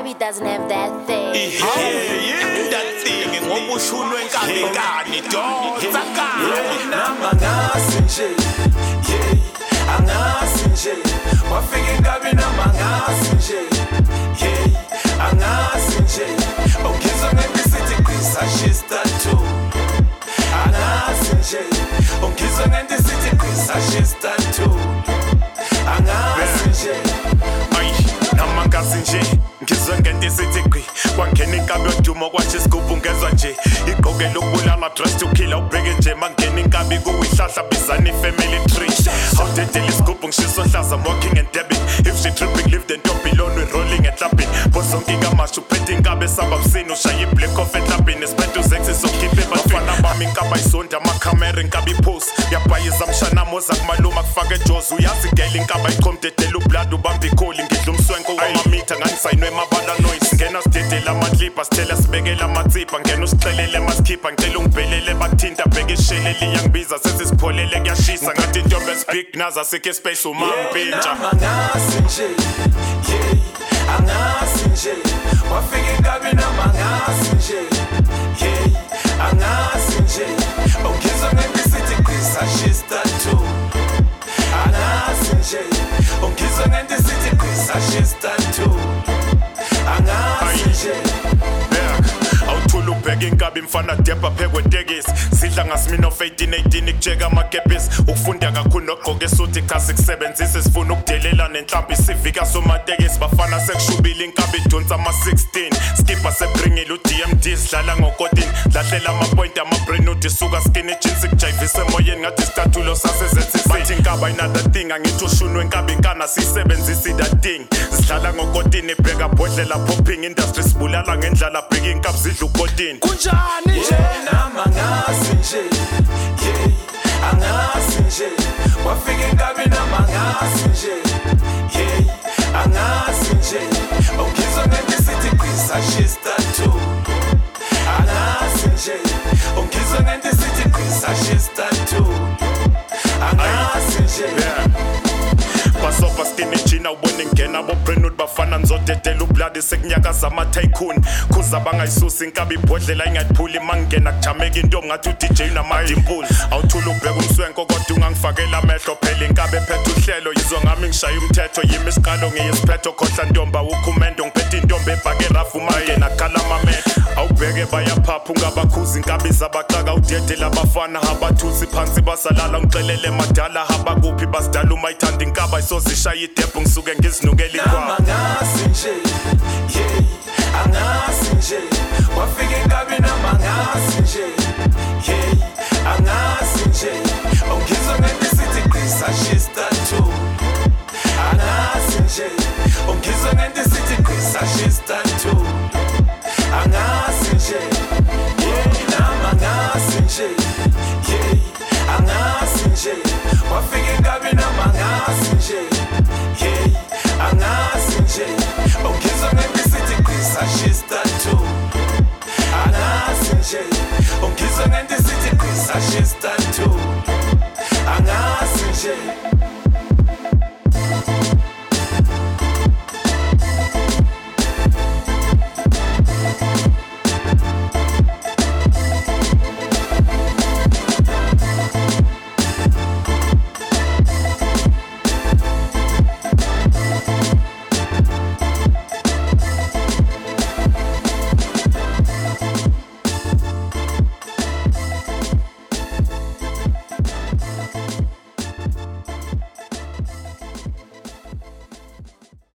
Nkabi doesn't have that thing. Yeah, that thing. Ngobushunu enkabi nkani dosa nkani. Namangasi nje, yeah, angasi nje. Wafika enkabi namangasi nje, yeah, angasi nje. Ongizwa ngentisithi kwisashista too. Angasi nje, ongizwa ngentisithi kwisashista too. Angasi nje. Namangasi nje ngizwe ngentisithi kwi kwangena inkabi yodumo kwathi isigubhu ngezwa nje igqokela ukubulala dress to kill awubheke nje mangena inkabi kuyihlahla bizana ifamily tree awudedela isigubhu ngishiso hlaza walking and dabbing if she tripping live the top below we rolling and clapping bosonke kamashu uphethe inkabi esaba busini ushaya iblack off eklabini esiphethe uzexi sokhiphe bafana bami inkaba isonda amakhamera inkabi pose yabhayiza mshanamo oza kumaluma kufake ejozi uyazi gele inkaba ichomdedela ublood ubamba ikholi ngidla umswenko wamamitha nganisayinwe mabala noise ngena sidedela amadlipa sithela sibekela amatsipha ngena usixelele masikhipha ngicela ungibhelele bakuthinta bheke isheleli yangibiza sesisipholele kuyashisa ngathi intombi esbig naza sike space umampintsha Angasi nje, yeah, angasi nje. Wafika enkabi namangasi nje, yeah, angasi nje. Ongizwa ngentisithi kwisashista too. Angasi nje, ongizwa ngentisithi kwisashista too. Angasi nje. awuthula ubheka inkabi mfana depha phekwe tekisi sidla ngasimino 18 kujeka amakepisi ukufunda kakhulu nogqoke suthi cha sikusebenzise sifuna ukudelela nenhlambi sivika somatekisi bafana sekushubile inkabi idonsa ama-16 skipper sebringile uDMD sidlala ngo-14 dlahlela amapoint amabrain uthi suka skinny jeans kujayivise emoyeni ngathi isicathulo sasezethisi bathi inkaba another thing angithi ushunwe inkabi inkana siyisebenzisi that thing sidlala ngo-14 ibheka bhodlela popping industry sibulala ngendlala bheka inkabi zidla ukotini Kunjani nje namangasi nje, yeah, angasi nje. Wafika enkabi namangasi nje, yeah, angasi nje. Ongizwa ngentisithi kwisashista too. Angasi nje, ongizwa ngentisithi kwisashista too. Angasi nje. basofa skinny jina ubone ngena abobrenood bafana nizodedela ublood sekunyakaza ama-tycoon kuza bangayisusi inkabi ibhodlela ingayiphuli mangena kujameka intombi ngathi uDJ unamadimpuli awuthula ubheka umswenko kodwa ungangifakela amehlo phela inkabi ephethe uhlelo yizwa ngami ngishaya umthetho yimi isiqalo ngiyisiphetho khohla ntombi awukhumendo ngiphethe intombi ebhake rafu mangena khala amamehlo awubheke bayaphapha ungabakhuza inkabi zabaqaka udedela abafana abathusi phansi basalala ngixelele madala habakuphi basidala uma ithanda inkaba isozishaya idepho ngisuke ngizinukela ikwabo Angasi nje, yeah, angasi nje. Wafika enkabi namangasi nje, yeah, angasi nje. Ongizwa ngentisithi kwisashista too. Angasi nje, ongizwa ngentisithi kwisashista